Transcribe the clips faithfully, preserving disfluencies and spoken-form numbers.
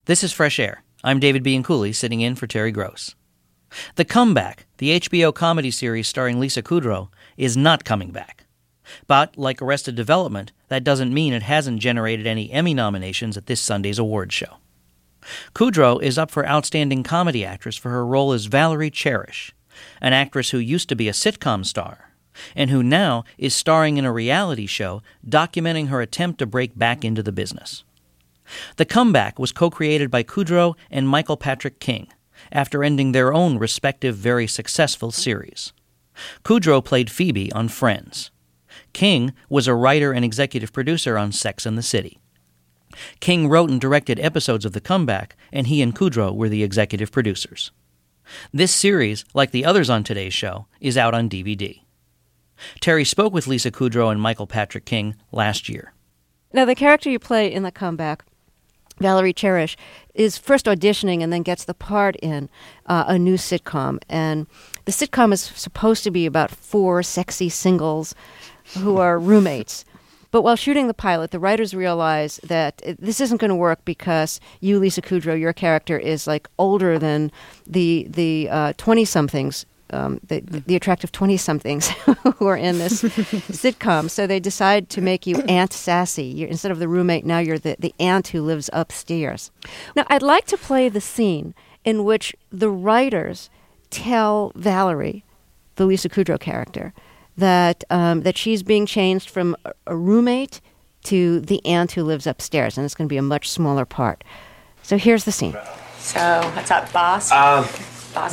This is Fresh Air. I'm David Bianculli, sitting in for Terry Gross. The Comeback, the H B O comedy series starring Lisa Kudrow, is not coming back. But, like Arrested Development, that doesn't mean it hasn't generated any Emmy nominations at this Sunday's awards show. Kudrow is up for Outstanding Comedy Actress for her role as Valerie Cherish, an actress who used to be a sitcom star, and who now is starring in a reality show documenting her attempt to break back into the business. The Comeback was co-created by Kudrow and Michael Patrick King, after ending their own respective very successful series. Kudrow played Phoebe on Friends. King was a writer and executive producer on Sex and the City. King wrote and directed episodes of The Comeback, and he and Kudrow were the executive producers. This series, like the others on today's show, is out on D V D. Terry spoke with Lisa Kudrow and Michael Patrick King last year. Now, the character you play in The Comeback, Valerie Cherish, is first auditioning and then gets the part in uh, a new sitcom. And the sitcom is supposed to be about four sexy singles who are roommates. But while shooting the pilot, the writers realize that it, this isn't going to work because you, Lisa Kudrow, your character is like older than the the uh, twenty-somethings, um, the, the attractive twenty-somethings who are in this sitcom. So they decide to make you Aunt Sassy. You're, instead of the roommate, now you're the, the aunt who lives upstairs. Now, I'd like to play the scene in which the writers tell Valerie, the Lisa Kudrow character, that um, that she's being changed from a roommate to the aunt who lives upstairs, and it's going to be a much smaller part. So here's the scene. So, what's up, boss? Um, Boss.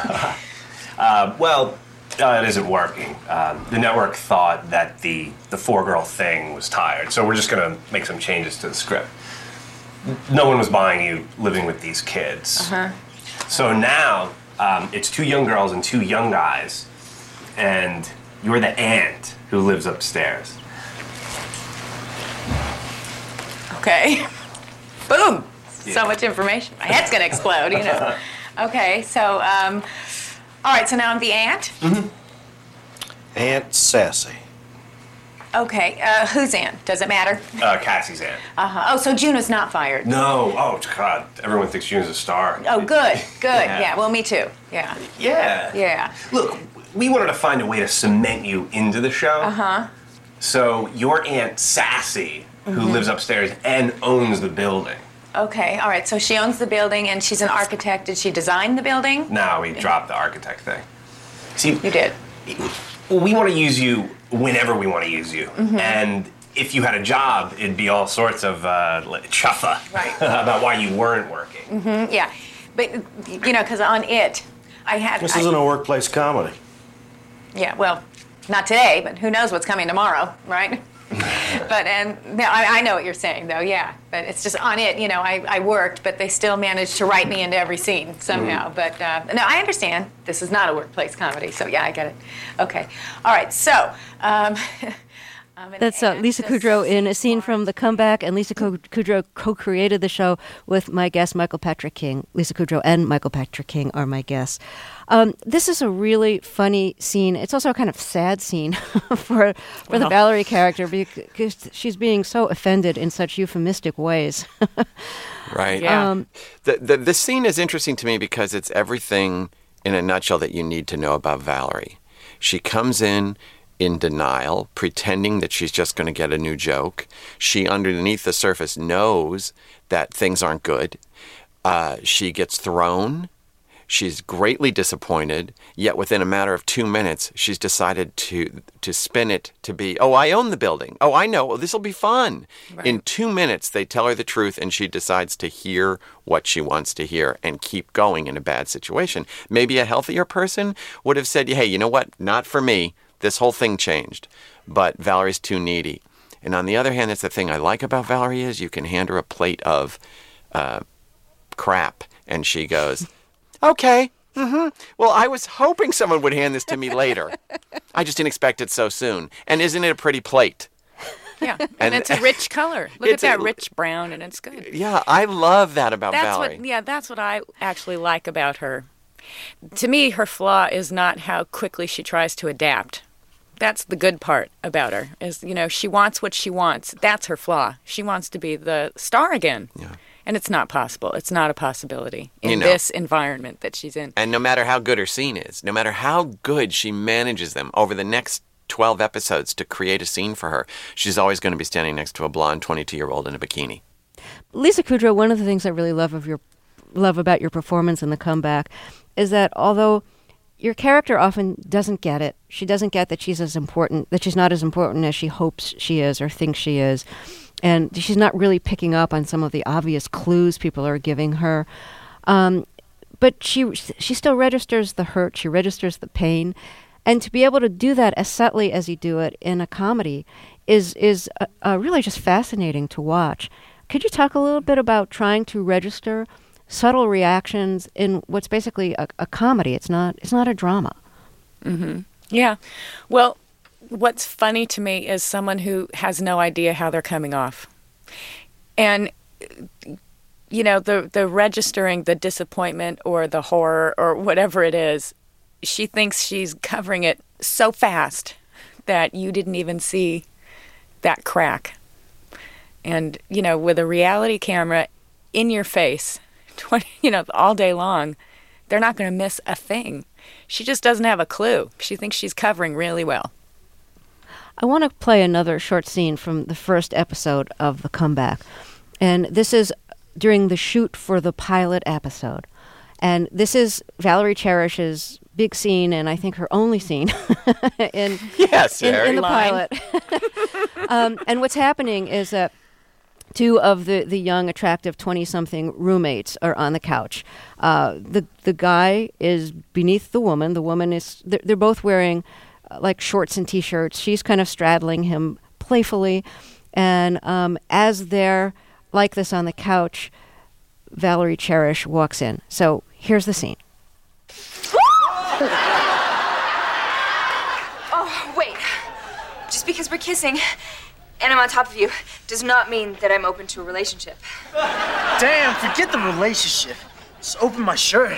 uh, well, uh, it isn't working. Um, the network thought that the, the four-girl thing was tired, so we're just going to make some changes to the script. No one was buying you living with these kids. Uh-huh. So now, um, it's two young girls and two young guys, and you're the aunt who lives upstairs. Okay. Boom! Yeah. So much information. My head's gonna explode, you know. Okay, so, um, all right, so now I'm the aunt? Mm-hmm. Aunt Sassy. Okay, uh, whose aunt? Does it matter? Uh, Cassie's aunt. Uh-huh. Oh, so Juno's not fired? No. Oh, God. Everyone thinks June's a star. Oh, good, good. Yeah. Yeah, well, me too. Yeah. Yeah. Yeah. Look, we wanted to find a way to cement you into the show. Uh-huh. So your Aunt Sassy, who Mm-hmm. lives upstairs and owns the building. Okay, all right, so she owns the building and she's an architect. Did she design the building? Now we dropped the architect thing. See, You did. well, we want to use you whenever we want to use you. Mm-hmm. And if you had a job, it'd be all sorts of uh, like, chuffa Right. about why you weren't working. Mm, yeah, but, you know, because on it, I had... This I- isn't a workplace comedy. Yeah, well, not today, but who knows what's coming tomorrow, right? But, and, no, I, I know what you're saying, though, yeah. But it's just on it, you know, I, I worked, but they still managed to write me into every scene somehow. Mm. But, uh, no, I understand. This is not a workplace comedy, so yeah, I get it. Okay. All right, so... Um, I'm an That's uh, aunt Lisa to Kudrow in a scene smart- from The Comeback, and Lisa Co- Kudrow co-created the show with my guest, Michael Patrick King. Lisa Kudrow and Michael Patrick King are my guests. Um, this is a really funny scene. It's also a kind of sad scene for for the Well. Valerie character because she's being so offended in such euphemistic ways. Right. Yeah. Um, The, the the scene is interesting to me because it's everything in a nutshell that you need to know about Valerie. She comes in in denial, pretending that she's just going to get a new joke. She, underneath the surface, knows that things aren't good. Uh, she gets thrown. She's greatly disappointed, yet within a matter of two minutes, she's decided to to spin it to be, oh, I own the building. Oh, I know. Well, this will be fun. Right. In two minutes, they tell her the truth, and she decides to hear what she wants to hear and keep going in a bad situation. Maybe a healthier person would have said, hey, you know what? Not for me. This whole thing changed. But Valerie's too needy. And on the other hand, that's the thing I like about Valerie is you can hand her a plate of uh, crap, and she goes... Okay. Mm-hmm. Well, I was hoping someone would hand this to me later. I just didn't expect it so soon. And isn't it a pretty plate? Yeah, and, And- it's a rich color. Look at It's a- that rich brown, and it's good. Yeah, I love that about That's Valerie. what. Yeah, that's what I actually like about her. To me, her flaw is not how quickly she tries to adapt. That's the good part about her. Is you know she wants what she wants. That's her flaw. She wants to be the star again. Yeah. And it's not possible. It's not a possibility in You know. this environment that she's in. And no matter how good her scene is, no matter how good she manages them over the next twelve episodes to create a scene for her, she's always going to be standing next to a blonde twenty-two-year-old in a bikini. Lisa Kudrow, one of the things I really love of your love about your performance in The Comeback is that although your character often doesn't get it, she doesn't get that she's as important, that she's not as important as she hopes she is or thinks she is, and she's not really picking up on some of the obvious clues people are giving her. Um, but she she still registers the hurt, she registers the pain, and to be able to do that as subtly as you do it in a comedy is is uh, uh, really just fascinating to watch. Could you talk a little bit about trying to register subtle reactions in what's basically a, a comedy? It's not it's not a drama. Mm-hmm. Yeah. Well, what's funny to me is someone who has no idea how they're coming off. And, you know, the, the registering the disappointment or the horror or whatever it is, she thinks she's covering it so fast that you didn't even see that crack. And, you know, with a reality camera in your face, twenty, you know, all day long, they're not going to miss a thing. She just doesn't have a clue. She thinks she's covering really well. I want to play another short scene from the first episode of The Comeback. And this is during the shoot for the pilot episode. And this is Valerie Cherish's big scene, and I think her only scene in, Yes, in, in the Line. pilot. um, and what's happening is that two of the, the young, attractive twenty-something roommates are on the couch. Uh, the the guy is beneath the woman. The woman is, they're, they're both wearing uh, like shorts and T-shirts. She's kind of straddling him playfully. And um, as they're like this on the couch, Valerie Cherish walks in. So here's the scene. Oh, wait. Just because we're kissing and I'm on top of you does not mean that I'm open to a relationship. Damn, forget the relationship. Just open my shirt.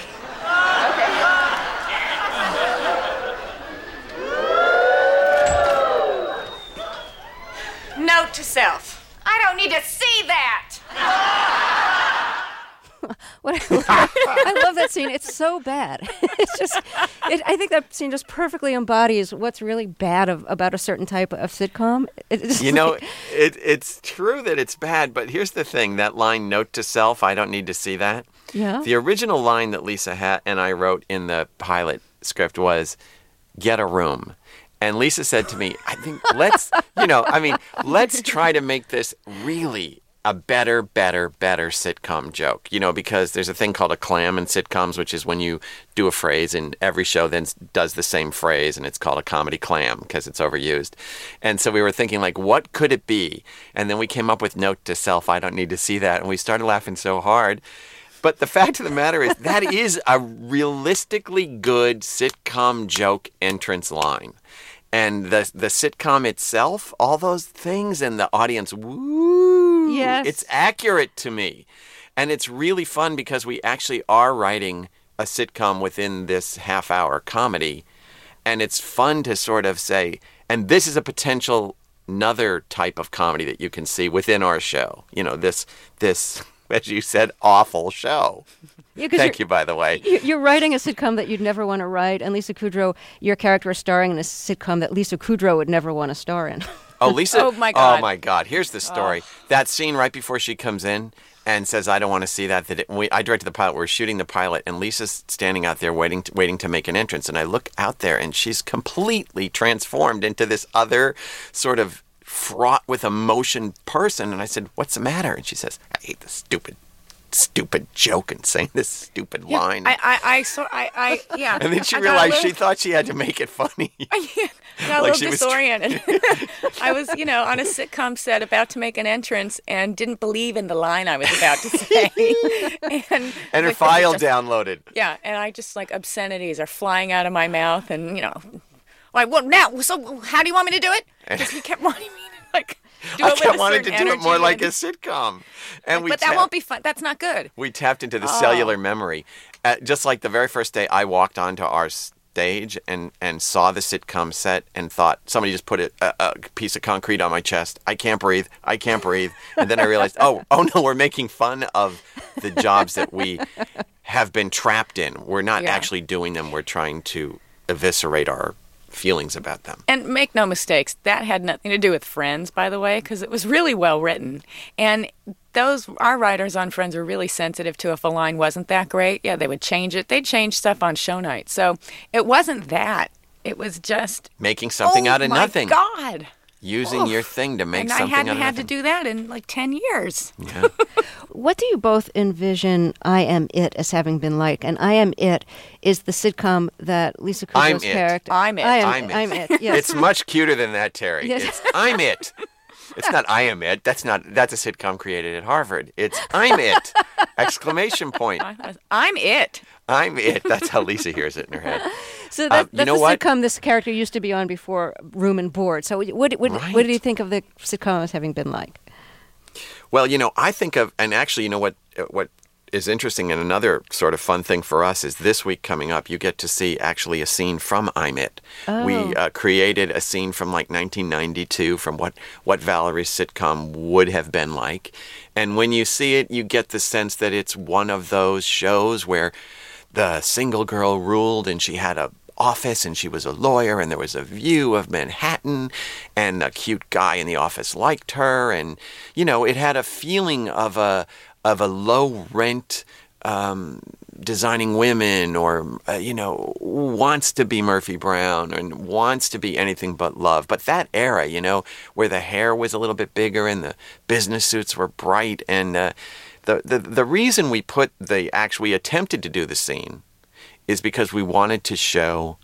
Note to self. I don't need to see that. What I, love, I love that scene. It's so bad. It's just, it, I think that scene just perfectly embodies what's really bad of, about a certain type of sitcom. It's You know, like- it, it's true that it's bad, but here's the thing. That line, note to self, I don't need to see that. Yeah. The original line that Lisa ha- and I wrote in the pilot script was, get a room. And Lisa said to me, I think let's, you know, I mean, let's try to make this really a better, better, better sitcom joke, you know, because there's a thing called a clam in sitcoms, which is when you do a phrase and every show then does the same phrase, and it's called a comedy clam because it's overused. And so we were thinking, like, what could it be? And then we came up with note to self, I don't need to see that. And we started laughing so hard. But the fact of the matter is that is a realistically good sitcom joke entrance line. And the the sitcom itself, all those things, and the audience, woo, Yes. it's accurate to me. And it's really fun because we actually are writing a sitcom within this half-hour comedy. And it's fun to sort of say, and this is a potential another type of comedy that you can see within our show. You know, this, this as you said, awful show. Yeah, 'cause Thank you're- you, by the way. You- You're writing a sitcom that you'd never want to write, and Lisa Kudrow, your character is starring in a sitcom that Lisa Kudrow would never want to star in. Oh, Lisa. Oh, my God. Oh, my God. Here's the story. That scene right before she comes in and says, I don't want to see that. that it, we, I directed the pilot. We're shooting the pilot, and Lisa's standing out there waiting to, waiting to make an entrance. And I look out there, and she's completely transformed into this other sort of fraught with emotion person. And I said, what's the matter? And she says, I hate this stupid, stupid joke and saying this stupid line. I, I, I, so, I, I, yeah. and then she I got a realized little- she thought she had to make it funny. I got a Like little she was- disoriented. I was, you know, on a sitcom set about to make an entrance and didn't believe in the line I was about to say. and And her like, file just- downloaded. Yeah, and I just, like, obscenities are flying out of my mouth and, you know, like, what now? So how do you want me to do it? Because he kept wanting me to, like, do it I with kept a wanting to certain do it more energy like a and- sitcom. And we But that tapped- won't be fun. That's not good. We tapped into the Oh. cellular memory. Uh, just like the very first day I walked onto our s- stage and, and saw the sitcom set and thought, somebody just put a, a, a piece of concrete on my chest. I can't breathe. I can't breathe. And then I realized, oh, oh no, we're making fun of the jobs that we have been trapped in. We're not Yeah. actually doing them. We're trying to eviscerate our feelings about them. And make no mistakes, that had nothing to do with Friends, by the way, because it was really well written. And those our writers on Friends were really sensitive to if a line wasn't that great. Yeah, they would change it. They'd change stuff on show night. So it wasn't that. It was just Making something oh out of my nothing. God. Using Oof. your thing to make and something I hadn't out of had to nothing. do that in like ten years. Yeah. What do you both envision I Am It as having been like? And I Am It is the sitcom that Lisa I'm Kudrow's It. character. I'm It. I am, I'm It. I'm It. Yes. It's much cuter than that, Terry. Yes. It's I'm It. It's not I Am It. That's not. That's a sitcom created at Harvard. It's I'm It! Exclamation point. I'm it. I'm It. That's how Lisa hears it in her head. So Uh, that, you that's know the what? sitcom this character used to be on before Room and Board. So what, what, what, Right. what do you think of the sitcom as having been like? Well, you know, I think of, and actually, you know what? What is interesting and another sort of fun thing for us is this week coming up, you get to see actually a scene from I'm It. Oh. We uh, created a scene from like nineteen ninety-two from what, what Valerie's sitcom would have been like. And when you see it, you get the sense that it's one of those shows where the single girl ruled and she had a office and she was a lawyer and there was a view of Manhattan and a cute guy in the office liked her. And, you know, it had a feeling of a of a low rent um, designing women or, uh, you know, wants to be Murphy Brown and wants to be anything but love. But that era, you know, where the hair was a little bit bigger and the business suits were bright. And uh, the, the, the reason we put the, actually attempted to do the scene is because we wanted to show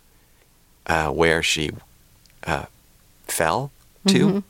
uh, where she uh, fell to Mm-hmm.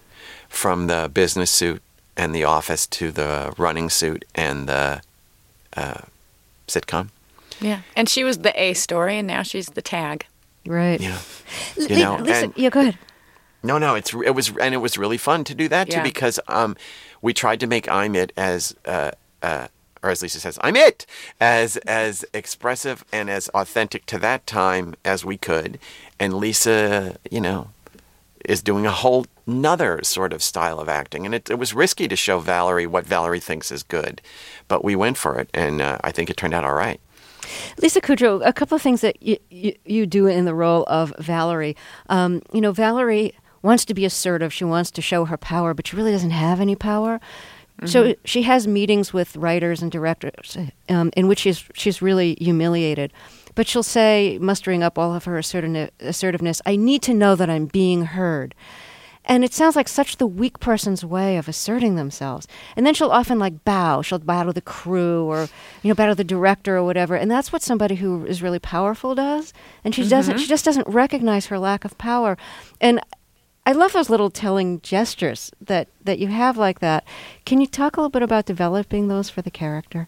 from the business suit and the office to the running suit and the uh, sitcom. Yeah. And she was the A story, and now she's the tag. Right. Yeah. L- You know, Lisa, and- yeah, go ahead. No, no, it's it was and it was really fun to do that too Yeah. because um, we tried to make I'm It as uh, uh, or as Lisa says, I'm It as as expressive and as authentic to that time as we could, and Lisa, you know, is doing a whole another sort of style of acting, and it, it was risky to show Valerie what Valerie thinks is good, but we went for it, and uh, I think it turned out all right. Lisa Kudrow, a couple of things that you, you, you do in the role of Valerie. Um, you know, Valerie wants to be assertive. She wants to show her power, but she really doesn't have any power. Mm-hmm. So she has meetings with writers and directors um, in which she's, she's really humiliated. But she'll say, mustering up all of her assertiveness, assertiveness, I need to know that I'm being heard. And it sounds like such the weak person's way of asserting themselves. And then she'll often like bow. She'll bow to the crew or, you know, bow to the director or whatever. And that's what somebody who is really powerful does. And she mm-hmm. doesn't, she just doesn't recognize her lack of power. And I love those little telling gestures that, that you have like that. Can you talk a little bit about developing those for the character?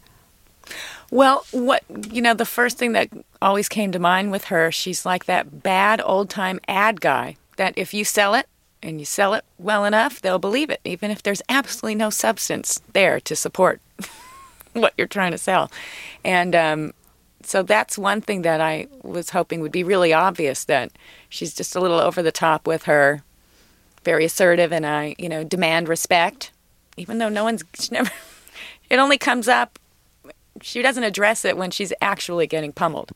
Well, what, you know, the first thing that always came to mind with her, she's like that bad old-time ad guy that if you sell it, and you sell it well enough, they'll believe it, even if there's absolutely no substance there to support what you're trying to sell. And um, so that's one thing that I was hoping would be really obvious, that she's just a little over the top with her, very assertive, and I, you know, demand respect, even though no one's, she never, it only comes up, she doesn't address it when she's actually getting pummeled.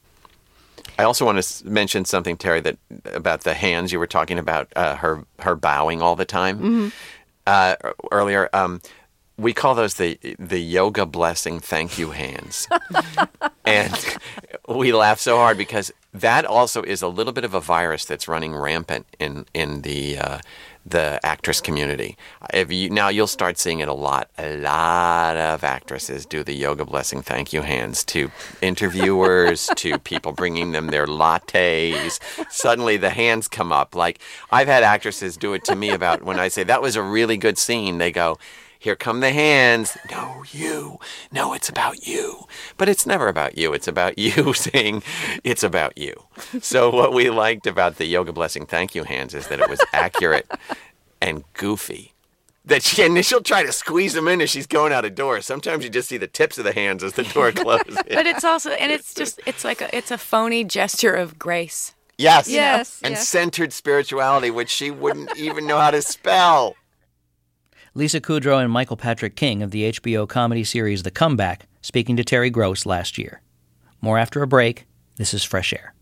I also want to mention something, Terry, that about the hands you were talking about, uh, her her bowing all the time Mm-hmm. uh, earlier. Um, we call those the the yoga blessing thank you hands, and we laugh so hard because that also is a little bit of a virus that's running rampant in in the uh, the actress community. If you now you'll start seeing it a lot. A lot of actresses do the yoga blessing thank you hands to interviewers, to people bringing them their lattes. Suddenly the hands come up. Like I've had actresses do it to me about when I say that was a really good scene. They go, here come the hands. No, you. No, it's about you. But it's never about you. It's about you saying it's about you. So what we liked about the yoga blessing thank you hands is that it was accurate and goofy that she and she'll try to squeeze them in as she's going out a door. Sometimes you just see the tips of the hands as the door closes. But it's also, and it's just, it's like a, it's a phony gesture of grace. Yes. Yes. And yes. centered spirituality, which she wouldn't even know how to spell. Lisa Kudrow and Michael Patrick King of the H B O comedy series The Comeback speaking to Terry Gross last year. More after a break. This is Fresh Air.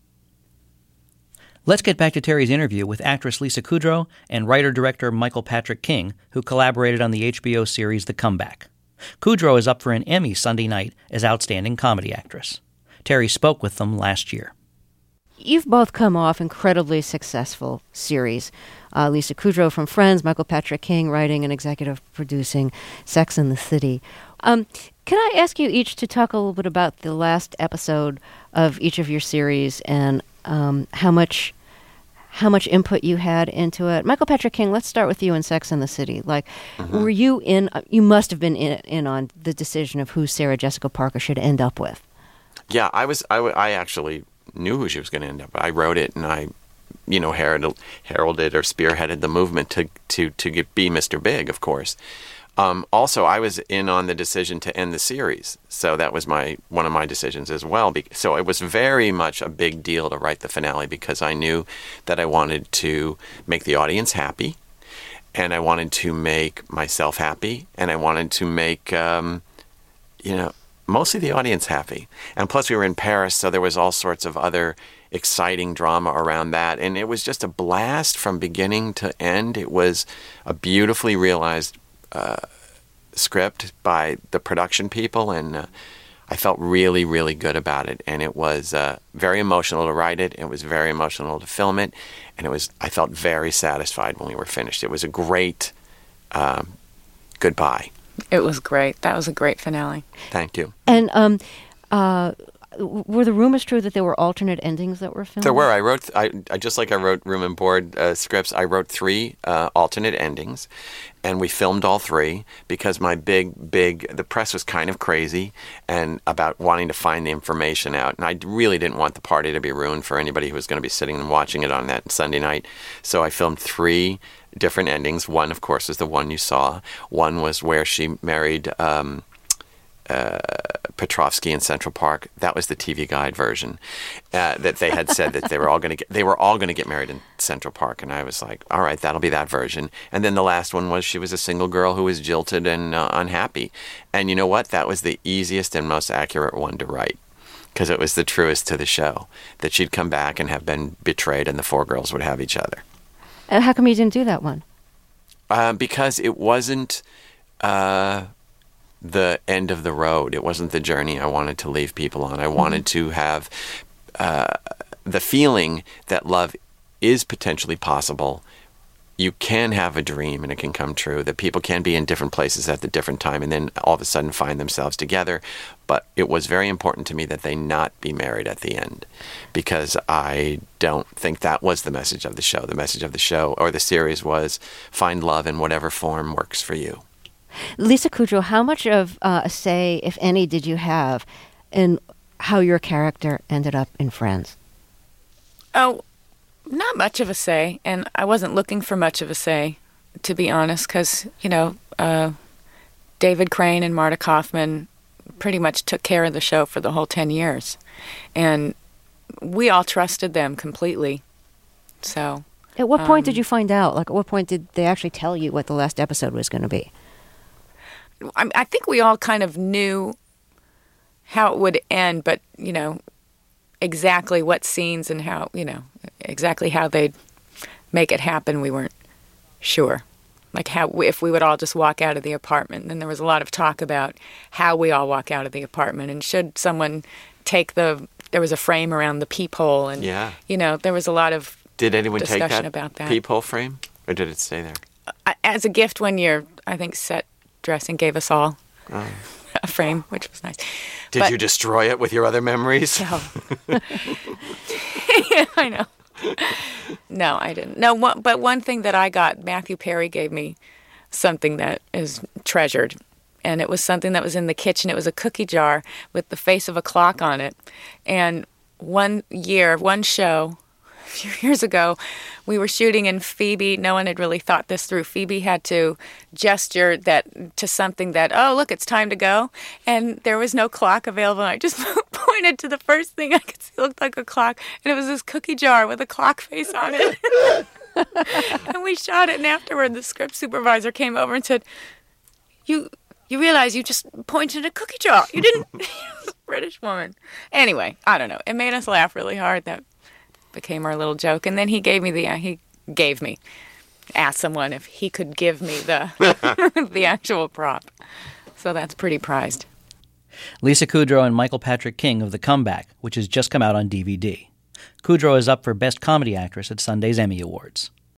Let's get back to Terry's interview with actress Lisa Kudrow and writer-director Michael Patrick King, who collaborated on the H B O series The Comeback. Kudrow is up for an Emmy Sunday night as Outstanding Comedy Actress. Terry spoke with them last year. You've both come off incredibly successful series. Uh, Lisa Kudrow from Friends, Michael Patrick King writing and executive producing Sex and the City. Um, can I ask you each to talk a little bit about the last episode of each of your series and um, how much how much input you had into it? Michael Patrick King, let's start with you in Sex and the City. Like, mm-hmm. were you in? You must have been in, in on the decision of who Sarah Jessica Parker should end up with. Yeah, I was. I, I actually knew who she was going to end up. I wrote it, and I, you know, heralded, heralded or spearheaded the movement to to to get, be Mister Big, of course. Um, also, I was in on the decision to end the series, so that was my one of my decisions as well. So it was very much a big deal to write the finale because I knew that I wanted to make the audience happy, and I wanted to make myself happy, and I wanted to make, um, you know, mostly the audience happy. And plus, we were in Paris, so there was all sorts of other exciting drama around that, and it was just a blast from beginning to end. It was a beautifully realized Uh, script by the production people, and uh, I felt really, really good about it. And it was uh, very emotional to write it. It was very emotional to film it, and it was. I felt very satisfied when we were finished. It was a great um, goodbye. It was great. That was a great finale. Thank you. And um, uh, were the rumors true that there were alternate endings that were filmed? There were. I wrote, I, I just like I wrote room and board uh, scripts, I wrote three uh, alternate endings, and we filmed all three because my big, big, the press was kind of crazy and about wanting to find the information out. And I really didn't want the party to be ruined for anybody who was going to be sitting and watching it on that Sunday night. So I filmed three different endings. One, of course, is the one you saw. One was where she married um, uh, Petrovsky in Central Park. That was the T V Guide version. Uh, that they had said that they were all going to get they were all going to get married in Central Park, and I was like, all right, that'll be that version. And then the last one was she was a single girl who was jilted and uh, unhappy. And you know what? That was the easiest and most accurate one to write because it was the truest to the show that she'd come back and have been betrayed, and the four girls would have each other. And how come you didn't do that one? Uh, because it wasn't. Uh, the end of the road. It wasn't the journey I wanted to leave people on. I wanted to have uh, the feeling that love is potentially possible. You can have a dream and it can come true, that people can be in different places at the different time and then all of a sudden find themselves together. But it was very important to me that they not be married at the end because I don't think that was the message of the show. The message of the show or the series was find love in whatever form works for you. Lisa Kudrow, how much of uh, a say, if any, did you have in how your character ended up in Friends? Oh, not much of a say, and I wasn't looking for much of a say, to be honest, because, you know, uh, David Crane and Marta Kaufman pretty much took care of the show for the whole ten years, and we all trusted them completely, so... At what point um, did you find out? Like, at what point did they actually tell you what the last episode was going to be? I, I think we all kind of knew how it would end, but, you know, exactly what scenes and how, you know, exactly how they'd make it happen, we weren't sure. Like how if we would all just walk out of the apartment. And then there was a lot of talk about how we all walk out of the apartment. And should someone take the, there was a frame around the peephole. And, yeah. you know, there was a lot of Did anyone discussion take that, about that peephole frame? Or did it stay there? As a gift one year, I think set dressing gave us all oh. a frame, which was nice. Did but, you destroy it with your other memories? No. Yeah, I know. No, I didn't. No, one, but one thing that I got, Matthew Perry gave me something that is treasured, and it was something that was in the kitchen. It was a cookie jar with the face of a clock on it. And one year, one show, few years ago, we were shooting and Phoebe, no one had really thought this through. Phoebe had to gesture that to something that, oh, look, it's time to go. And there was no clock available. I just pointed to the first thing I could see looked like a clock. And it was this cookie jar with a clock face on it. And we shot it. And afterward, the script supervisor came over and said, you you realize you just pointed at a cookie jar. You didn't. British woman. Anyway, I don't know. It made us laugh really hard. That became our little joke. And then he gave me the, uh, he gave me, asked someone if he could give me the the actual prop. So that's pretty prized. Lisa Kudrow and Michael Patrick King of The Comeback, which has just come out on D V D. Kudrow is up for Best Comedy Actress at Sunday's Emmy Awards.